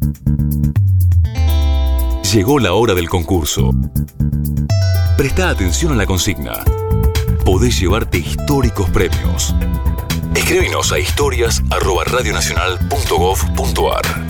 Llegó la hora del concurso. Presta atención a la consigna. Podés llevarte históricos premios. Escríbenos a historias@radionacional.gov.ar.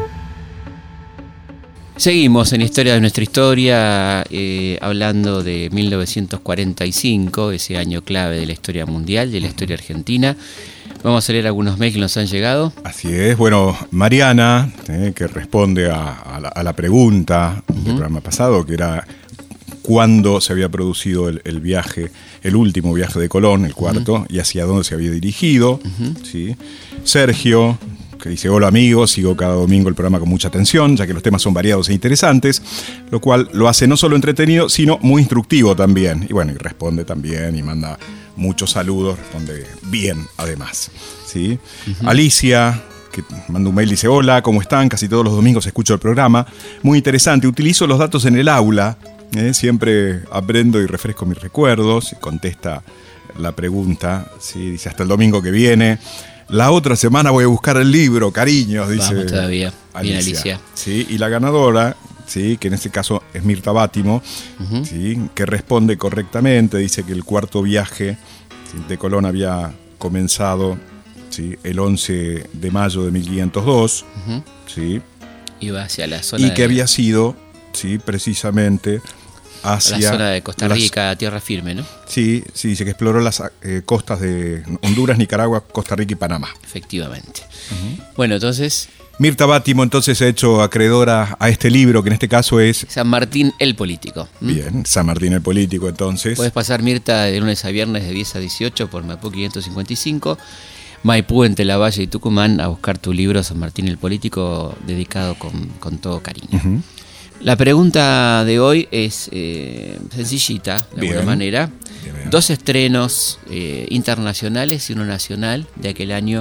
Seguimos en Historia de nuestra historia, hablando de 1945, ese año clave de la historia mundial, de la historia argentina. Vamos a leer algunos mails que nos han llegado. Así es. Bueno, Mariana, que responde a la pregunta del programa pasado, que era cuándo se había producido el viaje, el último viaje de Colón, el cuarto, y hacia dónde se había dirigido. ¿Sí? Sergio, que dice: hola amigos, sigo cada domingo el programa con mucha atención, ya que los temas son variados e interesantes, lo cual lo hace no solo entretenido, sino muy instructivo también. Y bueno, y responde también y manda muchos saludos, responde bien además. ¿Sí? Alicia, que manda un mail, dice: hola, ¿cómo están? Casi todos los domingos escucho el programa, muy interesante, utilizo los datos en el aula, siempre aprendo y refresco mis recuerdos, y contesta la pregunta, ¿sí? Dice: hasta el domingo que viene. La otra semana voy a buscar el libro, cariños, dice. Vamos todavía. Bien, Alicia. Sí, y la ganadora, sí, que en este caso es Mirta Bátimo, sí, que responde correctamente, dice que el cuarto viaje, ¿sí?, de Colón había comenzado, ¿sí?, el 11 de mayo de 1502, ¿sí? Iba hacia la zona y que había sido, sí, precisamente hacia la zona de Costa Rica, tierra firme, ¿no? Sí, dice que exploró las costas de Honduras, Nicaragua, Costa Rica y Panamá. Efectivamente. Bueno, entonces Mirta Bátimo entonces se ha hecho acreedora a este libro, que en este caso es San Martín el Político. Bien, San Martín el Político, entonces. Puedes pasar, Mirta, de lunes a viernes de 10 a 18 por Maipú 555, Maipú, entre Lavalle y Tucumán, a buscar tu libro San Martín el Político, dedicado con todo cariño. La pregunta de hoy es sencillita, de alguna manera. Bien. 2 estrenos internacionales y uno nacional de aquel año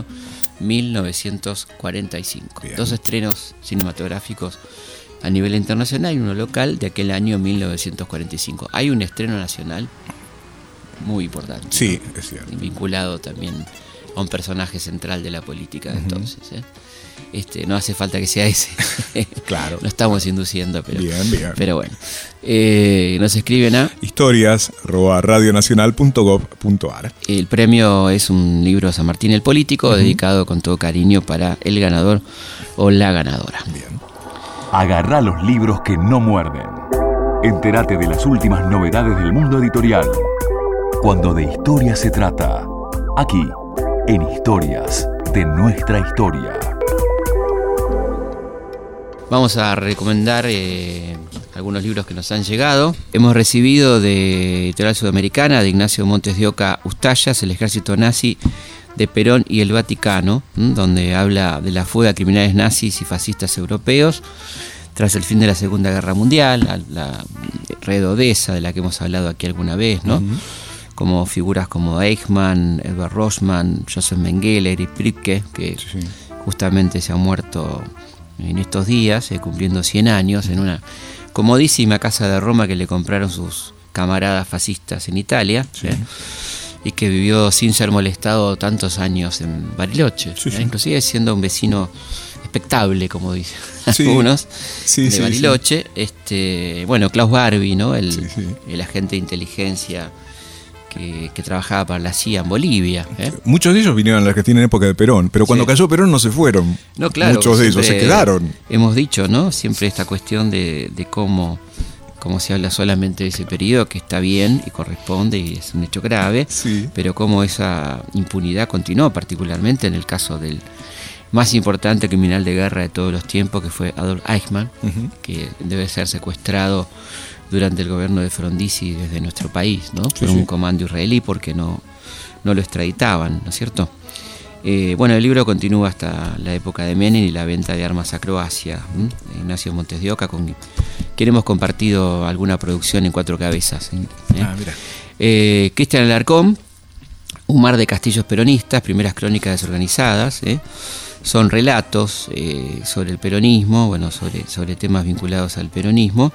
1945. Bien. 2 estrenos cinematográficos a nivel internacional y uno local de aquel año 1945. Hay un estreno nacional muy importante. Sí, ¿no? Es cierto. Vinculado también a un personaje central de la política de entonces. No hace falta que sea ese. Claro. No estamos induciendo, pero bien. Pero bueno. Nos escriben a historias@radionacional.gov.ar. El premio es un libro San Martín el Político, dedicado con todo cariño para el ganador o la ganadora. Bien. Agarrá los libros que no muerden. Entérate de las últimas novedades del mundo editorial. Cuando de historia se trata, aquí, en Historias de nuestra historia. Vamos a recomendar algunos libros que nos han llegado. Hemos recibido de Editorial Sudamericana, de Ignacio Montes de Oca Ustallas, El ejército nazi de Perón y el Vaticano, donde habla de la fuga de criminales nazis y fascistas europeos tras el fin de la Segunda Guerra Mundial, la red Odessa, de la que hemos hablado aquí alguna vez, ¿no? Como figuras como Eichmann, Edward Rossmann, Joseph Mengele, Erich Priebke, que justamente se ha muerto en estos días, cumpliendo 100 años, en una comodísima casa de Roma que le compraron sus camaradas fascistas en Italia, y que vivió sin ser molestado tantos años en Bariloche, inclusive siendo un vecino expectable, como dicen algunos, de Bariloche. Bueno, Klaus Barbie, ¿no? El agente de inteligencia que trabajaba para la CIA en Bolivia. Muchos de ellos vinieron a la Argentina en época de Perón, pero cuando cayó Perón no se fueron. No, claro, muchos de ellos se quedaron. Hemos dicho, ¿no? Siempre esta cuestión de cómo se habla solamente de ese periodo, que está bien y corresponde y es un hecho grave, pero cómo esa impunidad continuó, particularmente en el caso del más importante criminal de guerra de todos los tiempos, que fue Adolf Eichmann, que debe ser secuestrado durante el gobierno de Frondizi desde nuestro país, ¿no? Por un comando israelí, porque no lo extraditaban, ¿no es cierto? Bueno, el libro continúa hasta la época de Menem y la venta de armas a Croacia. Ignacio Montes de Oca, con quien hemos compartido alguna producción en 4 cabezas. Mira. Cristian Alarcón, Un mar de castillos peronistas, primeras crónicas desorganizadas. Son relatos sobre el peronismo, bueno, sobre temas vinculados al peronismo.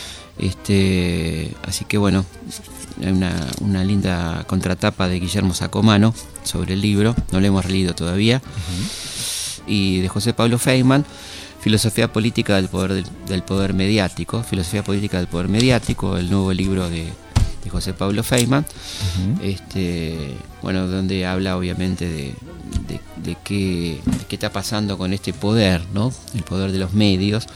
Así que bueno, hay una linda contratapa de Guillermo Sacomano sobre el libro, no lo hemos leído todavía, y de José Pablo Feynman Filosofía política del poder mediático, Filosofía política del poder mediático, el nuevo libro de José Pablo Feynman, bueno, donde habla obviamente de qué está pasando con este poder, ¿no? El poder de los medios,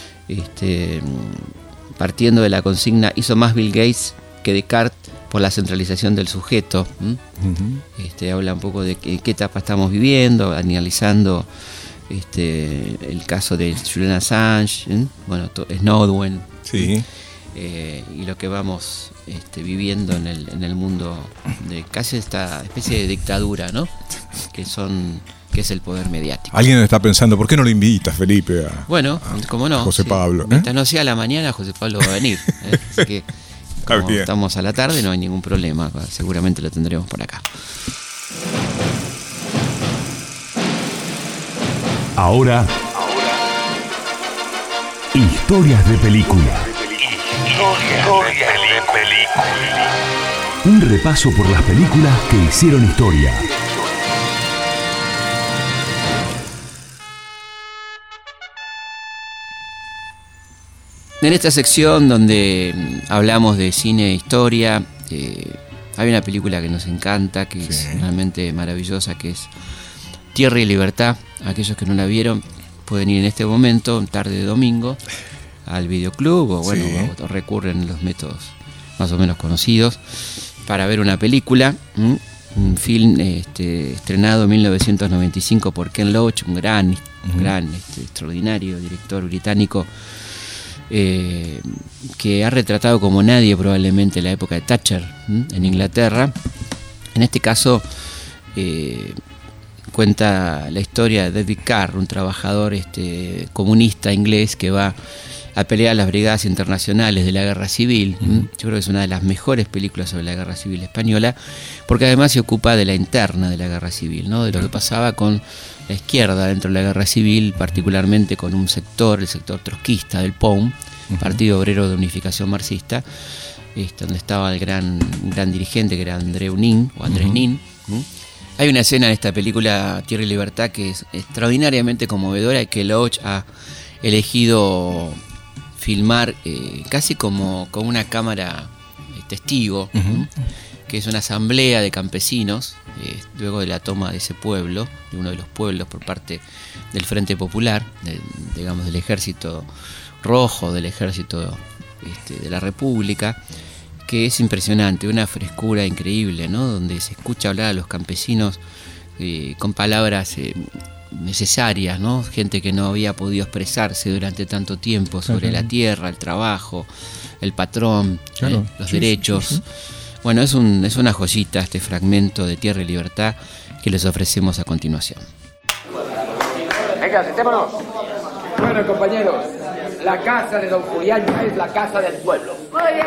partiendo de la consigna hizo más Bill Gates que Descartes por la centralización del sujeto. Habla un poco de qué etapa estamos viviendo, analizando el caso de Julian Assange, bueno, Snowden, sí. Y lo que vamos viviendo en el mundo de casi esta especie de dictadura, ¿no? que es el poder mediático. Alguien está pensando, ¿por qué no lo invitas, Felipe? Bueno, cómo no. José Pablo. Mientras no sea a la mañana, José Pablo va a venir. Así que como estamos a la tarde, no hay ningún problema. Seguramente lo tendremos por acá. Ahora, historias de película. Historias de película. Un repaso por las películas que hicieron historia. En esta sección donde hablamos de cine e historia, hay una película que nos encanta, que es realmente maravillosa, que es Tierra y Libertad. Aquellos que no la vieron pueden ir en este momento, tarde de domingo, al videoclub o recurren a los métodos más o menos conocidos para ver una película. Un film estrenado en 1995 por Ken Loach, un gran extraordinario director británico, que ha retratado como nadie probablemente la época de Thatcher en Inglaterra. En este caso cuenta la historia de David Carr, un trabajador comunista inglés que va a pelear las brigadas internacionales de la guerra civil. Yo creo que es una de las mejores películas sobre la guerra civil española, porque además se ocupa de la interna de la guerra civil, ¿no? De lo que pasaba con la izquierda dentro de la guerra civil, particularmente con un sector, el sector trotskista del POUM, Partido Obrero de Unificación Marxista, donde estaba el gran dirigente que era Andrés Nin. Hay una escena en esta película Tierra y Libertad que es extraordinariamente conmovedora y que Loach ha elegido filmar casi como con una cámara testigo, que es una asamblea de campesinos luego de la toma de ese pueblo, de uno de los pueblos por parte del Frente Popular, del Ejército Rojo, del Ejército de la República, que es impresionante, una frescura increíble, ¿no? Donde se escucha hablar a los campesinos con palabras necesarias, ¿no? Gente que no había podido expresarse durante tanto tiempo sobre la tierra, el trabajo, el patrón, los derechos. Bueno, es una joyita este fragmento de Tierra y Libertad que les ofrecemos a continuación. Venga, sentémonos. Bueno, compañeros, la casa de don Julián ya es la casa del pueblo. ¡Muy bien!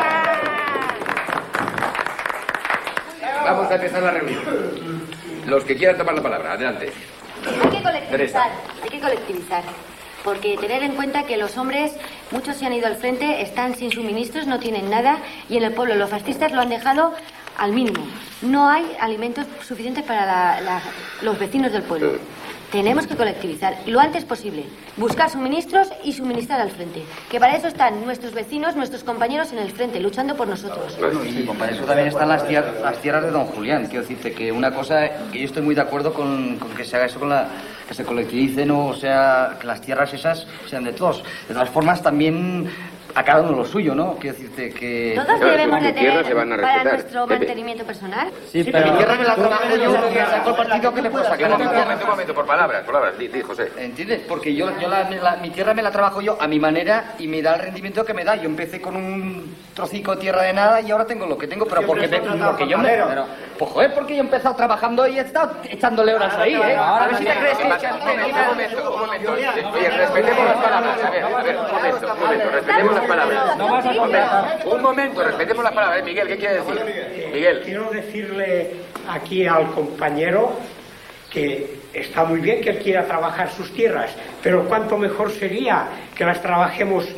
Vamos a empezar la reunión. Los que quieran tomar la palabra, adelante. Hay que colectivizar. Porque tener en cuenta que los hombres, muchos se han ido al frente, están sin suministros, no tienen nada, y en el pueblo los fascistas lo han dejado al mínimo. No hay alimentos suficientes para los vecinos del pueblo. Tenemos que colectivizar lo antes posible, buscar suministros y suministrar al frente. Que para eso están nuestros vecinos, nuestros compañeros en el frente, luchando por nosotros. Bueno, y para eso también están las tierras de don Julián. Quiero decirte que una cosa, que yo estoy muy de acuerdo con que se haga eso, que se colectivicen, o sea, que las tierras esas sean de todos. De todas formas, también a cada uno lo suyo, ¿no? Quiero decirte que... Todos debemos de tener para nuestro mantenimiento personal. Sí, pero mi tierra me la trabajo yo, que saco el partido que le puedo sacar. Un momento, por palabras, di, José. ¿Entiendes? Porque mi tierra me la trabajo yo a mi manera y me da el rendimiento que me da. Yo empecé con un trocico de tierra de nada y ahora tengo lo que tengo, pero porque yo me... Pues joder, porque yo he empezado trabajando y he estado echándole horas ahí, ¿eh? A ver si te crees que... Un momento. Oye, respetemos las palabras. A ver, un momento, respetemos las palabras. Un momento, respetemos las palabras. Miguel, ¿qué quiere decir? Miguel. Quiero decirle aquí al compañero que está muy bien que él quiera trabajar sus tierras, pero cuánto mejor sería que las trabajemos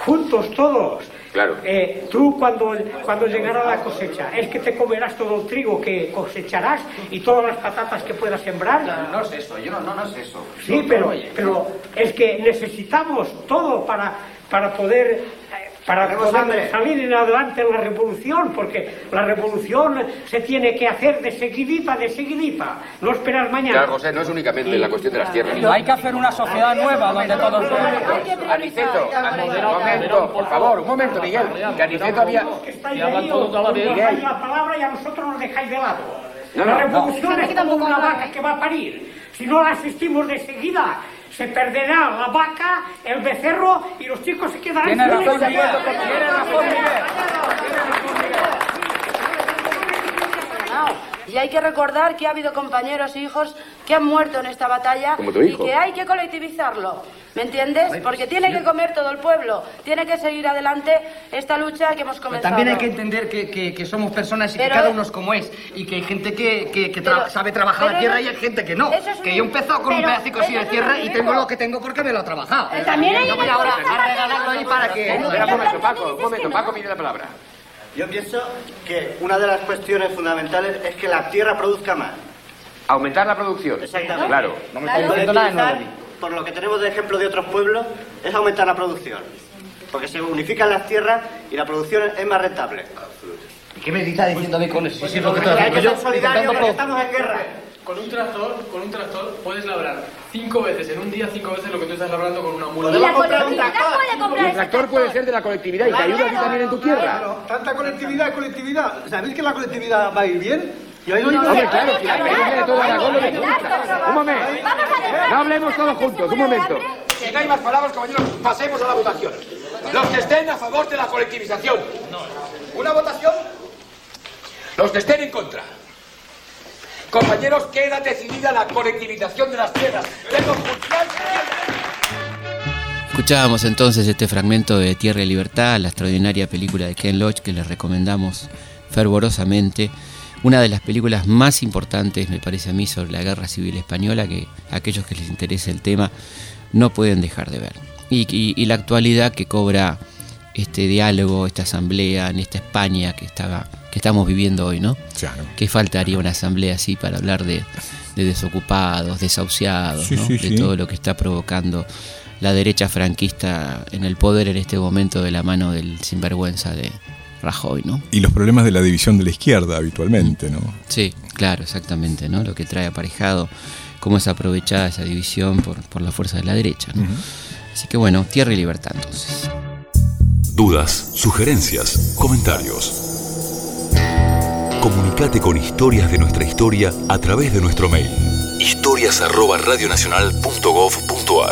juntos todos. Claro. Tú cuando llegará la cosecha, es que te comerás todo el trigo que cosecharás y todas las patatas que puedas sembrar. No es eso, yo no es eso. Sí, pero es que necesitamos todo para poder salir en adelante en la revolución, porque la revolución se tiene que hacer de seguidita, no esperar mañana. Claro, José, no es únicamente la cuestión de las tierras. Hay que hacer una sociedad nueva donde todos... Aniceto, un momento, por favor, un momento, Miguel. Que Aniceto había... Miguel, la palabra y a nosotros nos dejáis de lado. La revolución es como una vaca que va a parir. Si no la asistimos de seguida, se perderá la vaca, el becerro y los chicos se quedarán sin razón, leche. Miguel. Tiene razón, Miguel. Y hay que recordar que ha habido compañeros e hijos que han muerto en esta batalla y que hay que colectivizarlo. ¿Me entiendes? Porque tiene que comer todo el pueblo. Tiene que seguir adelante esta lucha que hemos comenzado. También hay que entender que somos personas y que cada uno es como es. Y que hay gente que sabe trabajar la tierra y hay gente que no. Que yo empezó con un pedacito así de tierra y tengo lo que tengo porque me lo he trabajado. También no voy ahora a regalarlo ahí para que... Espera un momento, Paco pide la palabra. Yo pienso que una de las cuestiones fundamentales es que la tierra produzca más. Aumentar la producción. Exactamente. Claro. No me está diciendo nada nuevo. Por lo que tenemos de ejemplo de otros pueblos, es aumentar la producción. Porque se unifican las tierras y la producción es más rentable. ¿Y qué me está diciendo a mí con eso? Sí, Porque hay que ser solidarios porque estamos en guerra. Con un tractor puedes labrar 5 veces en un día, 5 veces lo que tú estás labrando con una mula. Y la colectividad puede comprar El tractor puede ser de la colectividad y te ayuda a ti también en tu tierra. Claro, tanta colectividad. ¿Sabéis que la colectividad va a ir bien? Y ahí no hay Hombre, claro, si la pequeña de todo Aragón lo necesita. Un momento. No hablemos todos juntos, un momento. Si no hay más palabras, compañeros, pasemos a la votación. Los que estén a favor de la colectivización. ¿Una votación? Los que estén en contra. Compañeros, queda decidida la colectivización de las tierras. Escuchábamos entonces este fragmento de Tierra y Libertad, la extraordinaria película de Ken Loach que les recomendamos fervorosamente. Una de las películas más importantes, me parece a mí, sobre la Guerra Civil Española, que aquellos que les interese el tema no pueden dejar de ver. Y la actualidad que cobra este diálogo, esta asamblea en esta España que estamos viviendo hoy, ¿no? Claro. Que faltaría una asamblea así para hablar de desocupados, desahuciados, sí, ¿no? sí, de sí. todo lo que está provocando la derecha franquista en el poder en este momento de la mano del sinvergüenza de Rajoy, ¿no? Y los problemas de la división de la izquierda habitualmente, ¿no? Sí, claro, exactamente, ¿no? Lo que trae aparejado, cómo es aprovechada esa división por la fuerza de la derecha, ¿no? Así que bueno, Tierra y Libertad entonces. Dudas, sugerencias, comentarios. Comunicate con Historias de nuestra historia a través de nuestro mail historias@radionacional.gov.ar.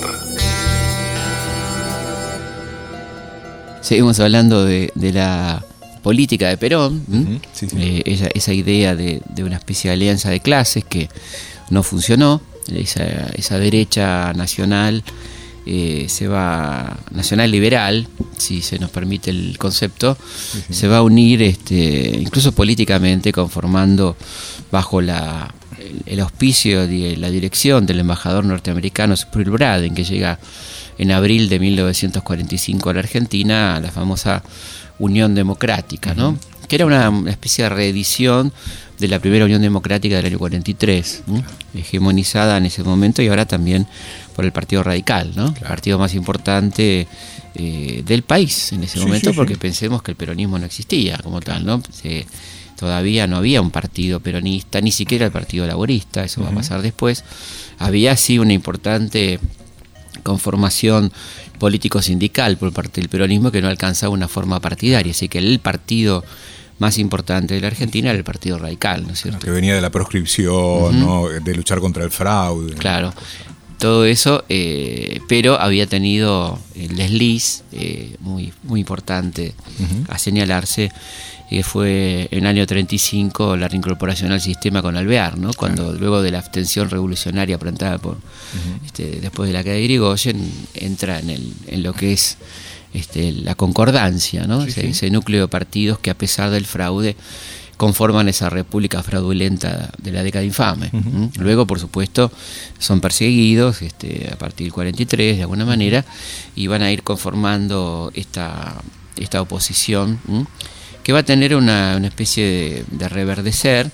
Seguimos hablando de la política de Perón, Sí, sí. esa idea de una especie de alianza de clases que no funcionó, esa derecha nacional se va, nacional liberal, si se nos permite el concepto, se va a unir incluso políticamente, conformando bajo el auspicio de la dirección del embajador norteamericano Spruill Braden, que llega en abril de 1945 a la Argentina, a la famosa Unión Democrática, ¿no? Que era una especie de reedición de la primera Unión Democrática del año 43, ¿no? Hegemonizada en ese momento y ahora también por el Partido Radical, ¿no? El partido más importante del país en ese momento, porque pensemos que el peronismo no existía como tal, ¿no? Todavía no había un partido peronista, ni siquiera el Partido Laborista, eso va a pasar después. Había sí una importante conformación político-sindical por parte del peronismo que no alcanzaba una forma partidaria, así que el partido más importante de la Argentina era el Partido Radical, ¿no es cierto? Que venía de la proscripción, ¿no? De luchar contra el fraude. Claro, todo eso, pero había tenido el desliz muy, muy importante a señalarse, que fue en el año 35 la reincorporación al sistema con Alvear, ¿no? Cuando luego de la abstención revolucionaria plantada por después de la caída de Irigoyen, entra en lo que es la concordancia, ¿no? Ese núcleo de partidos que, a pesar del fraude, conforman esa república fraudulenta de la década infame. Luego, por supuesto, son perseguidos a partir del 43, de alguna manera, y van a ir conformando esta oposición, que va a tener una especie de reverdecer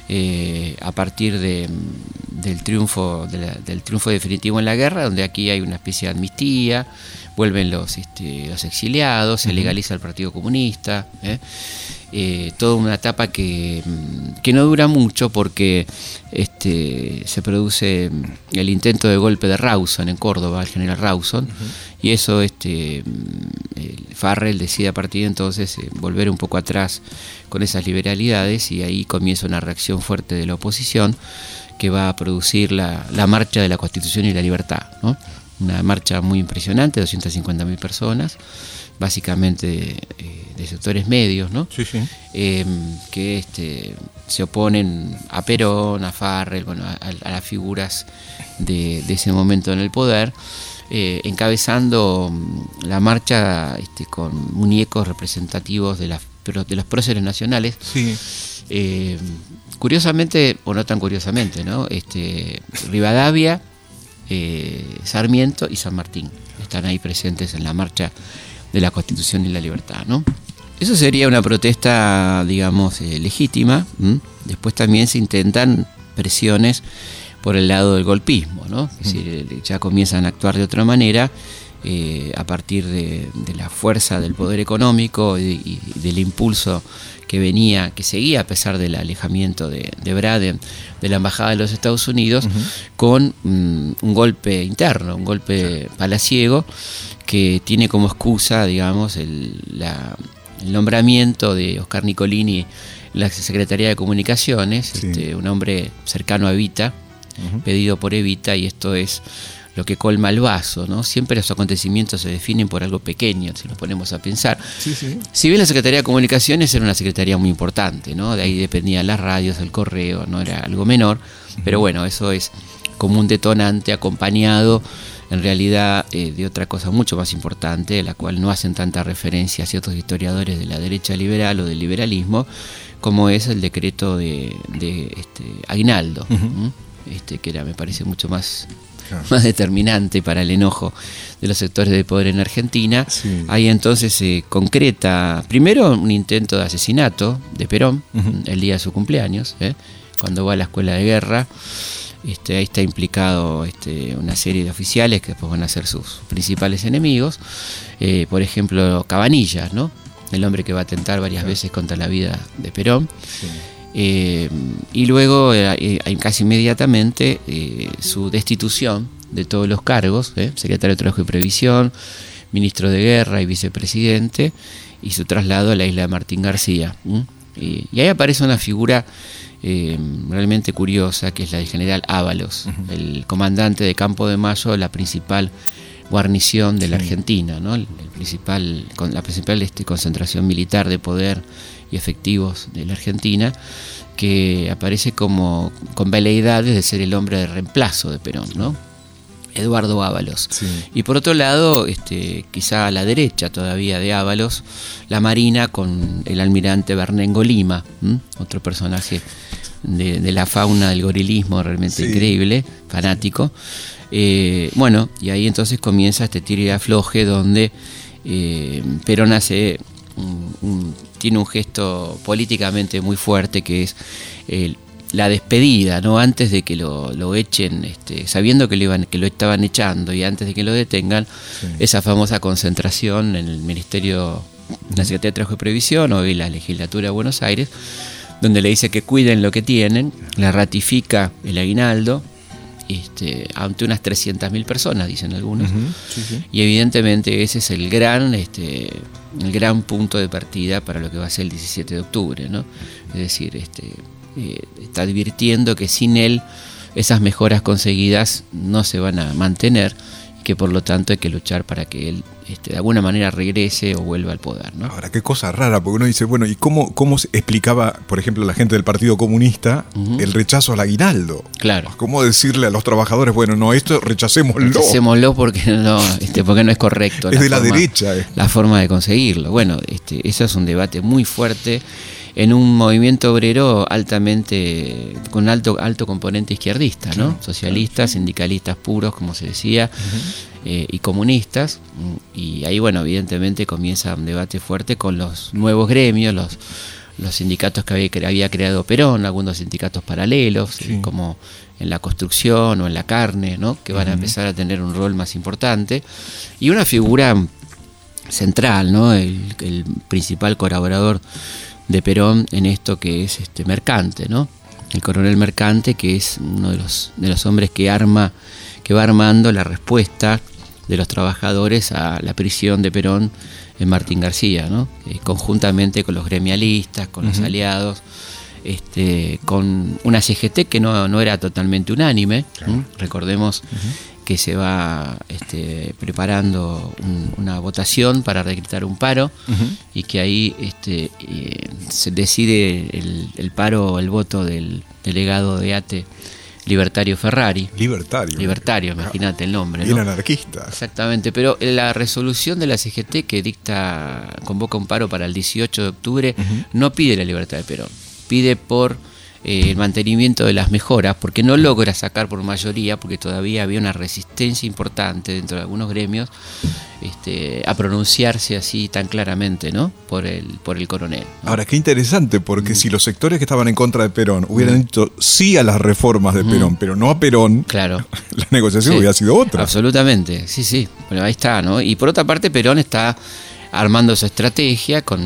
a partir del triunfo definitivo en la guerra, donde aquí hay una especie de amnistía, vuelven los exiliados, se legaliza el Partido Comunista, toda una etapa que no dura mucho, porque se produce el intento de golpe de Rawson en Córdoba, el general Rawson, y eso Farrell decide a partir de entonces volver un poco atrás con esas liberalidades, y ahí comienza una reacción fuerte de la oposición que va a producir la marcha de la Constitución y la Libertad, ¿no? Una marcha muy impresionante, 250.000 personas, básicamente de sectores medios, ¿no? Sí, sí. Que se oponen a Perón, a Farrell, bueno, a las figuras de ese momento en el poder, encabezando la marcha con muñecos representativos de los próceres nacionales. Sí. Curiosamente, o no tan curiosamente, ¿no? Rivadavia, Sarmiento y San Martín están ahí presentes en la marcha de la Constitución y la Libertad, ¿no? Eso sería una protesta, digamos, legítima. Después también se intentan presiones por el lado del golpismo, ¿no? Es decir, ya comienzan a actuar de otra manera a partir de la fuerza del poder económico y del impulso que seguía a pesar del alejamiento de Braden de la Embajada de los Estados Unidos, con un golpe interno, un golpe palaciego, que tiene como excusa, digamos, el nombramiento de Oscar Nicolini en la Secretaría de Comunicaciones, un hombre cercano a Evita, pedido por Evita, y esto es lo que colma el vaso, ¿no? Siempre los acontecimientos se definen por algo pequeño, si nos ponemos a pensar. Sí, sí. Si bien la Secretaría de Comunicaciones era una secretaría muy importante, ¿no? De ahí dependían las radios, el correo, no era algo menor, pero bueno, eso es como un detonante acompañado en realidad de otra cosa mucho más importante, de la cual no hacen tanta referencia a ciertos historiadores de la derecha liberal o del liberalismo, como es el decreto de Aguinaldo, que era, me parece, mucho más determinante para el enojo de los sectores de poder en Argentina. Sí. Ahí entonces se concreta primero un intento de asesinato de Perón el día de su cumpleaños, cuando va a la escuela de guerra. Ahí está implicado una serie de oficiales que después van a ser sus principales enemigos, por ejemplo Cabanillas, ¿no? El hombre que va a atentar varias veces contra la vida de Perón. Sí. Y luego, casi inmediatamente, su destitución de todos los cargos, secretario de Trabajo y Previsión, ministro de Guerra y vicepresidente, y su traslado a la isla de Martín García. Y ahí aparece una figura realmente curiosa, que es la del general Ábalos, el comandante de Campo de Mayo, la principal guarnición de la Argentina, ¿no? La principal concentración militar de poder y efectivos de la Argentina, que aparece con veleidades de ser el hombre de reemplazo de Perón, ¿no? Eduardo Ábalos. Sí. Y por otro lado, quizá a la derecha todavía de Ábalos, la Marina con el almirante Bernengo Lima, otro personaje de la fauna del gorilismo realmente increíble, fanático. Bueno, y ahí entonces comienza este tiro y afloje donde Perón tiene un gesto políticamente muy fuerte, que es la despedida, ¿no? Antes de que lo echen, sabiendo que lo estaban echando, y antes de que lo detengan, esa famosa concentración en el Ministerio de la Secretaría de Trabajo y Previsión, hoy la Legislatura de Buenos Aires, donde le dice que cuiden lo que tienen, le ratifica el aguinaldo, ante unas 300.000 personas, dicen algunos. Y evidentemente ese es el gran punto de partida para lo que va a ser el 17 de octubre, ¿no? Es decir, está advirtiendo que sin él esas mejoras conseguidas no se van a mantener, y que por lo tanto hay que luchar para que él de alguna manera regrese o vuelva al poder, ¿no? Ahora, qué cosa rara, porque uno dice, bueno, ¿y cómo se explicaba, por ejemplo, la gente del Partido Comunista el rechazo al aguinaldo? Claro. ¿Cómo decirle a los trabajadores, bueno, no, esto rechacémoslo? Rechacémoslo porque no es correcto. Es de la derecha. La forma de conseguirlo. Bueno, eso es un debate muy fuerte en un movimiento obrero con alto componente izquierdista, ¿no? Socialistas, sindicalistas puros, como se decía, y comunistas. Y ahí, bueno, evidentemente comienza un debate fuerte con los nuevos gremios, los sindicatos que había creado Perón, algunos sindicatos paralelos, como en la construcción o en la carne, ¿no? Que van a empezar a tener un rol más importante. Y una figura central, ¿no? El principal colaborador de Perón en esto, que es Mercante, ¿no? El coronel Mercante, que es uno de los hombres que va armando la respuesta de los trabajadores a la prisión de Perón en Martín García, ¿no? Conjuntamente con los gremialistas, con los aliados, con una CGT que no era totalmente unánime. Recordemos que se va preparando una votación para decretar un paro, y que ahí se decide el paro, el voto del delegado de ATE, Libertario Ferrari. Libertario, imagínate el nombre, ¿no? Bien anarquista. Exactamente, pero la resolución de la CGT que convoca un paro para el 18 de octubre, no pide la libertad de Perón, pide por el mantenimiento de las mejoras, porque no logra sacar por mayoría, porque todavía había una resistencia importante dentro de algunos gremios a pronunciarse así tan claramente, ¿no? Por el coronel, ¿no? Ahora, qué interesante, porque si los sectores que estaban en contra de Perón hubieran dicho sí a las reformas de Perón, pero no a Perón, claro, la negociación hubiera sido otra. Absolutamente, sí. Bueno, ahí está, ¿no? Y por otra parte, Perón está armando su estrategia con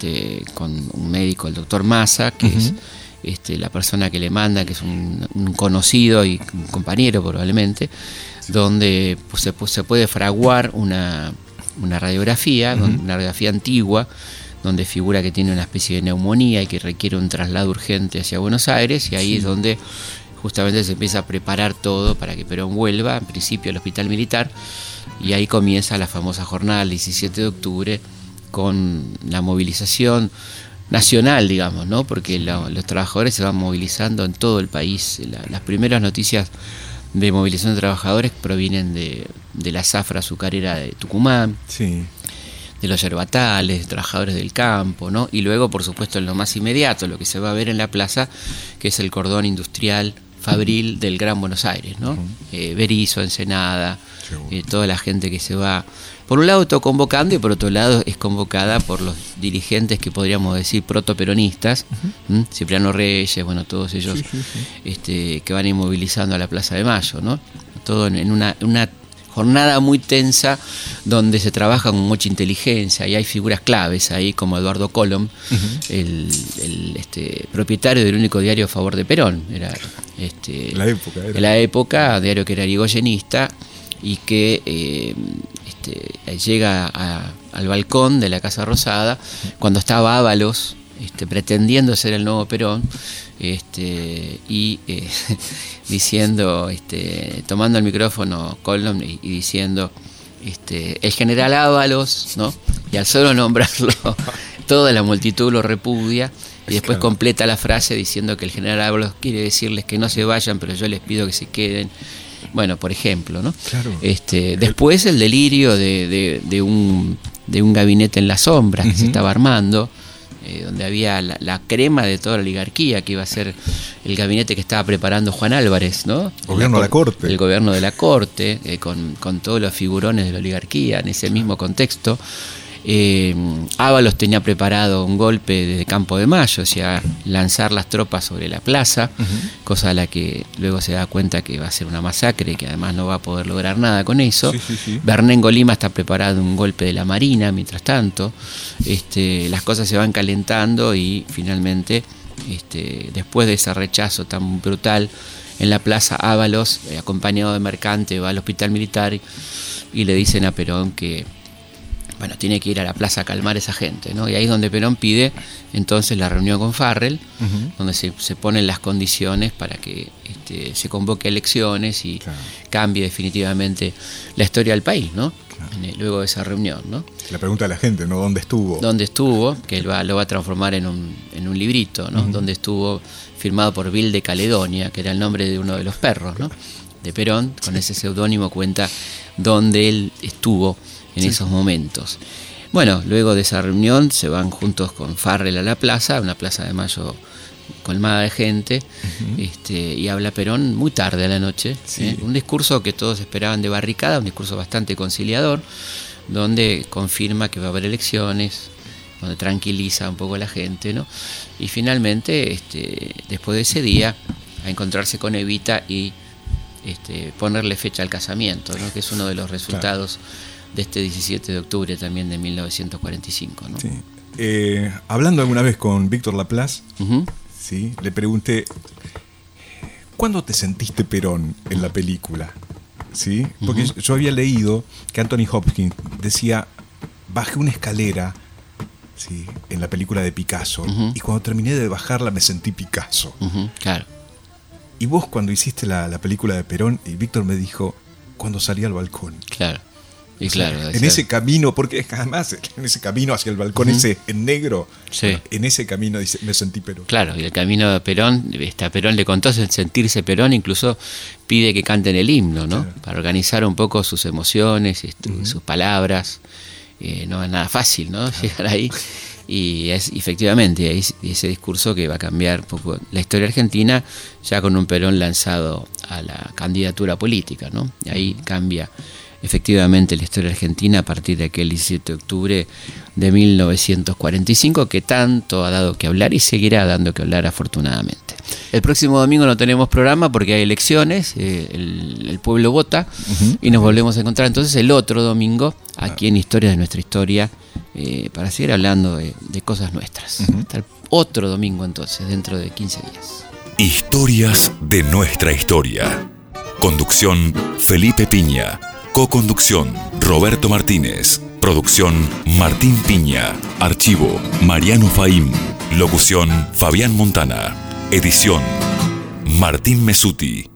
un médico, el doctor Massa, que es la persona que le manda, que es un conocido y un compañero probablemente, donde pues, se puede fraguar una radiografía, una radiografía antigua, donde figura que tiene una especie de neumonía y que requiere un traslado urgente hacia Buenos Aires, y ahí es donde justamente se empieza a preparar todo para que Perón vuelva, en principio al Hospital Militar, y ahí comienza la famosa jornada del 17 de octubre con la movilización nacional, digamos, ¿no? Porque los trabajadores se van movilizando en todo el país. Las primeras noticias de movilización de trabajadores provienen de la zafra azucarera de Tucumán, de los yerbatales, de trabajadores del campo, ¿no? Y luego, por supuesto, en lo más inmediato, lo que se va a ver en la plaza, que es el cordón industrial fabril del Gran Buenos Aires, ¿no? Berisso, Ensenada, toda la gente que se va, por un lado, autoconvocando, y por otro lado es convocada por los dirigentes que podríamos decir protoperonistas, Cipriano Reyes, bueno, todos ellos que van inmovilizando a la Plaza de Mayo, ¿no? Todo en una jornada muy tensa, donde se trabaja con mucha inteligencia, y hay figuras claves ahí, como Eduardo Colom, el propietario del único diario a favor de Perón, era la época, diario que era irigoyenista, y que llega al balcón de la Casa Rosada cuando estaba Ábalos pretendiendo ser el nuevo Perón, y diciendo, tomando el micrófono Colom y diciendo, el general Ábalos, ¿no? Y al solo nombrarlo, toda la multitud lo repudia, y después completa la frase diciendo que el general Ábalos quiere decirles que no se vayan, pero yo les pido que se queden. Bueno, por ejemplo, ¿no? Claro. Después el delirio de un gabinete en las sombras que se estaba armando, donde había la crema de toda la oligarquía, que iba a ser el gabinete que estaba preparando Juan Álvarez, ¿no? Gobierno de la Corte. El gobierno de la Corte, con todos los figurones de la oligarquía en ese mismo contexto. Ábalos tenía preparado un golpe desde Campo de Mayo, o sea, lanzar las tropas sobre la plaza, cosa a la que luego se da cuenta que va a ser una masacre y que además no va a poder lograr nada con eso. Bernengo Lima está preparando un golpe de la Marina, mientras tanto. Las cosas se van calentando, y finalmente, después de ese rechazo tan brutal en la plaza, Ábalos, acompañado de Mercante, va al Hospital Militar y le dicen a Perón que tiene que ir a la plaza a calmar a esa gente, ¿no? Y ahí es donde Perón pide entonces la reunión con Farrell, donde se ponen las condiciones para que se convoque elecciones y cambie definitivamente la historia del país, ¿no? Luego de esa reunión, ¿no? La pregunta de la gente, ¿no? ¿Dónde estuvo? ¿Dónde estuvo? Que él lo va a transformar en un librito, ¿no? ¿Dónde estuvo? Firmado por Vil de Caledonia, que era el nombre de uno de los perros, ¿no? De Perón. Con ese seudónimo cuenta dónde él estuvo en esos momentos. Bueno, luego de esa reunión se van juntos con Farrell a la plaza, una plaza de Mayo colmada de gente, y habla Perón muy tarde a la noche, un discurso que todos esperaban de barricada, un discurso bastante conciliador, donde confirma que va a haber elecciones, donde tranquiliza un poco a la gente, ¿no? Y finalmente, después de ese día, a encontrarse con Evita y ponerle fecha al casamiento, ¿no? Que es uno de los resultados de este 17 de octubre también de 1945, ¿no? Sí. Hablando alguna vez con Víctor Laplace, ¿sí? Le pregunté, ¿cuándo te sentiste Perón en la película? ¿Sí? Porque yo había leído que Anthony Hopkins decía, bajé una escalera, ¿sí?, en la película de Picasso, y cuando terminé de bajarla me sentí Picasso. Claro. Y vos cuando hiciste la película de Perón, y Víctor me dijo, cuando salí al balcón. Claro. Y o sea, claro, en ese camino, porque además en ese camino hacia el balcón ese en negro, en ese camino dice, me sentí Perón. Claro, y el camino de Perón, a Perón le contó sentirse Perón, incluso pide que canten el himno, ¿no? Claro. Para organizar un poco sus emociones, sus palabras. No es nada fácil, ¿no? Llegar ahí. Y es efectivamente ese discurso que va a cambiar un poco la historia argentina, ya con un Perón lanzado a la candidatura política, ¿no? Y ahí cambia efectivamente la historia argentina a partir de aquel 17 de octubre de 1945, que tanto ha dado que hablar y seguirá dando que hablar afortunadamente. El próximo domingo no tenemos programa porque hay elecciones, el pueblo vota, y nos volvemos a encontrar entonces el otro domingo aquí en Historia de Nuestra Historia, para seguir hablando de cosas nuestras. Hasta el otro domingo entonces, dentro de 15 días. Historias de Nuestra Historia. Conducción Felipe Piña. Co-conducción Roberto Martínez. Producción Martín Piña. Archivo Mariano Faim. Locución Fabián Montana. Edición Martín Mesuti.